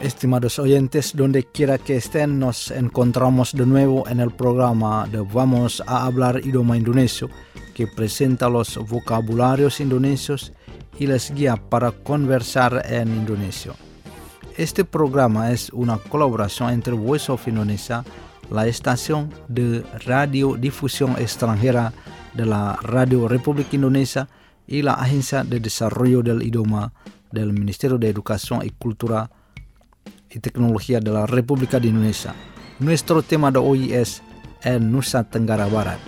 Estimados oyentes, donde quiera que estén, nos encontramos de nuevo en el programa de Vamos a hablar idioma indonesio, que presenta los vocabularios indonesios y les guía para conversar en indonesio. Este programa es una colaboración entre Voice of Indonesia, la estación de radiodifusión extranjera de la Radio Republik Indonesia, y la Agencia de Desarrollo del Idioma del Ministerio de Educación y Cultura y Tecnología de la República de Indonesia. Nuestro tema de hoy es en Nusa Tenggara Barat.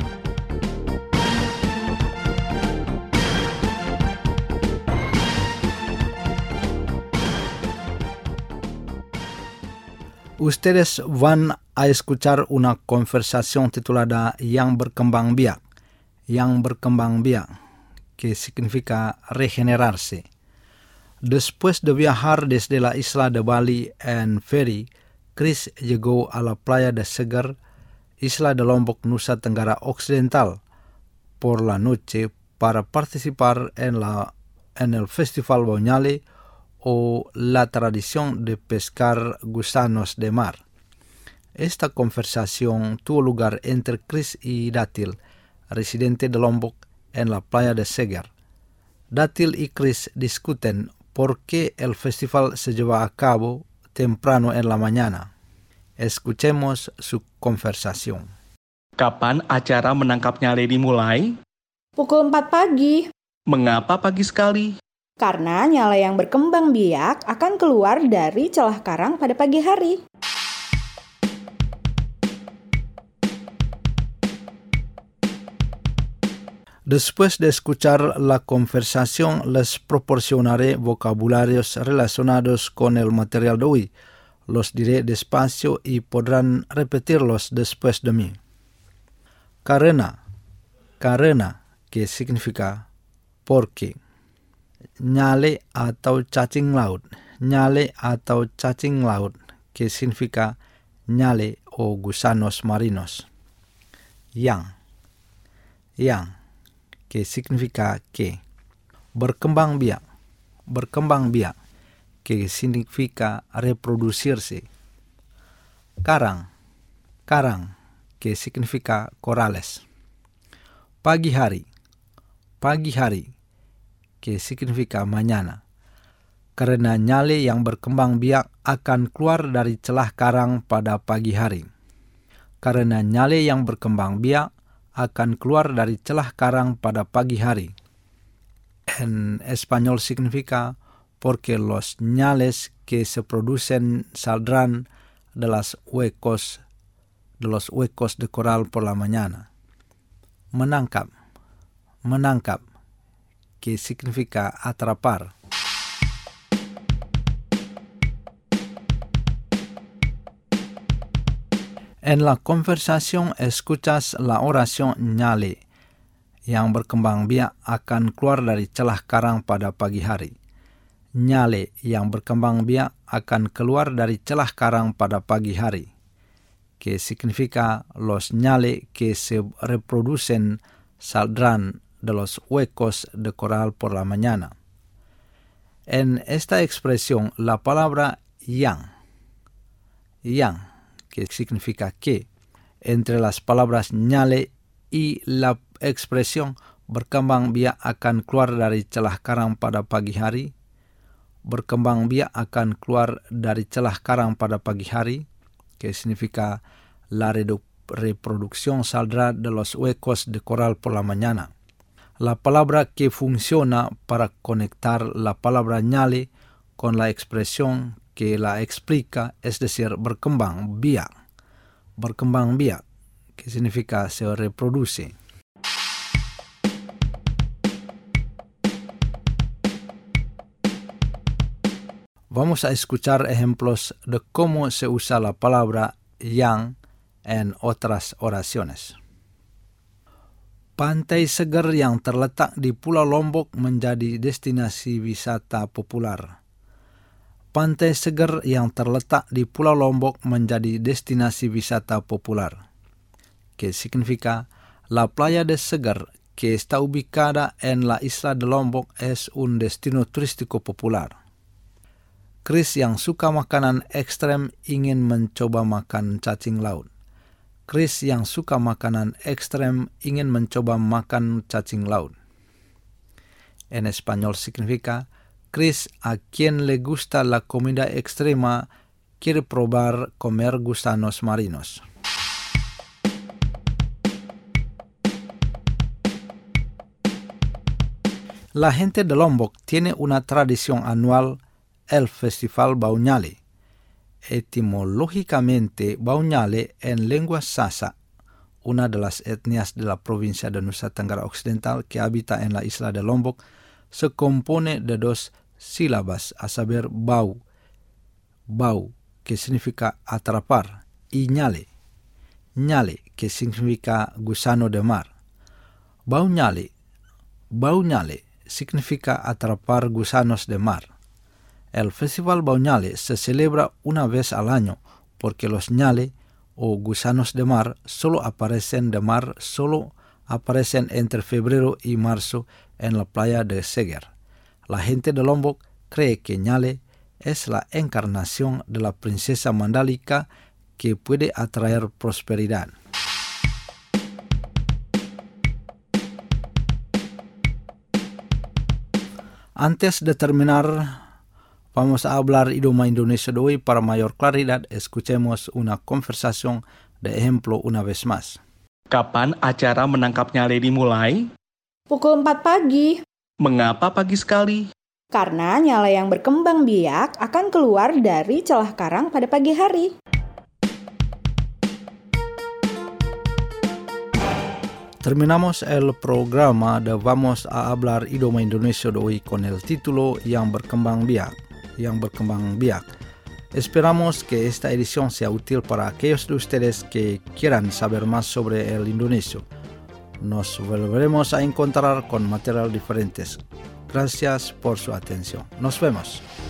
Ustedes van a escuchar una conversación titulada Yang Berkembang Biak. Yang Berkembang Biak, que significa regenerarse. Después de viajar desde la isla de Bali en ferry, Chris llegó a la playa de Segar, isla de Lombok, Nusa Tenggara Occidental, por la noche para participar en el Festival Bonyale o la tradición de pescar gusanos de mar. Esta conversación tuvo lugar entre Chris y Datil, residente de Lombok, en la playa de Segar. Datil y Chris discuten por qué el festival se lleva a cabo temprano en la mañana. Escuchemos su conversación. Kapan acara menangkap nyale dimulai? Pukul 4 pagi. Mengapa pagi sekali? Karena nyale yang berkembang biak akan keluar dari celah karang pada pagi hari. Después de escuchar la conversación, les proporcionaré vocabularios relacionados con el material de hoy. Los diré despacio y podrán repetirlos después de mí. Karena, que significa porque. Nyale atau cacing laut, que significa nyale o gusanos marinos. Yang, que significa que. Berkembang biak, que significa reproducirse. Karang, que significa corales. Pagi hari, que significa mañana. Karena nyale yang berkembang biak akan keluar dari celah karang pada pagi hari. Karena nyale yang berkembang biak akan keluar dari celah karang pada pagi hari. En español significa porque los ñales que se producen saldrán de los huecos de coral por la mañana. Menangkap, que significa atrapar. En la conversación escuchas la oración nyale, yang berkembang biak akan keluar dari celah karang pada pagi hari. Nyale yang berkembang biak akan keluar dari celah karang pada pagi hari, que significa los nyale que se reproducen saldrán de los huecos de coral por la mañana. En esta expresión, la palabra yang, que significa que, entre las palabras nyale y la expresión berkembang biak akan keluar dari celah karang pada pagi hari, berkembang biak akan keluar dari celah karang pada pagi hari, que significa la reproducción saldrá de los huecos de coral por la mañana. La palabra que funciona para conectar la palabra nyale con la expresión que la explica, es decir, berkembang biak, que significa se reproduce. Vamos a escuchar ejemplos de cómo se usa la palabra yang en otras oraciones. Pantai Segar yang terletak di Pulau Lombok menjadi destinasi wisata popular. Pantai Segar yang terletak di Pulau Lombok menjadi destinasi wisata popular. Que significa la playa de Segar, que está ubicada en la isla de Lombok, es un destino turístico popular. Chris yang suka makanan ekstrem ingin mencoba makan cacing laut. Chris yang suka makanan ekstrem ingin mencoba makan cacing laut. En español significa, Chris, a quien le gusta la comida extrema, quiere probar comer gusanos marinos. La gente de Lombok tiene una tradición anual, el Festival Bauñale. Etimológicamente, Bauñale en lengua Sasa, una de las etnias de la provincia de Nusa Tenggara Occidental que habita en la isla de Lombok, se compone de dos sílabas, a saber bau, que significa atrapar, y ñale, que significa gusano de mar. Bauñale significa atrapar gusanos de mar. El Festival Bauñale se celebra una vez al año porque los ñale o gusanos de mar solo aparecen entre febrero y marzo en la playa de Seger. La gente de Lombok cree que ñale es la encarnación de la princesa Mandalika que puede atraer prosperidad. Antes de terminar, vamos a hablar idioma Indonesia de hoy. Para mayor claridad, escuchemos una conversación de ejemplo una vez más. Kapan acara menangkap nyale dimulai? Pukul 4 pagi. Mengapa pagi sekali? Karena nyale yang berkembang biak akan keluar dari celah karang pada pagi hari. Terminamos el programa de Vamos a Hablar Idioma Indonesia de hoy con el título Yang Berkembang Biak. Esperamos que esta edición sea útil para aquellos de ustedes que quieran saber más sobre el indonesio. Nos volveremos a encontrar con material diferentes. Gracias por su atención. Nos vemos.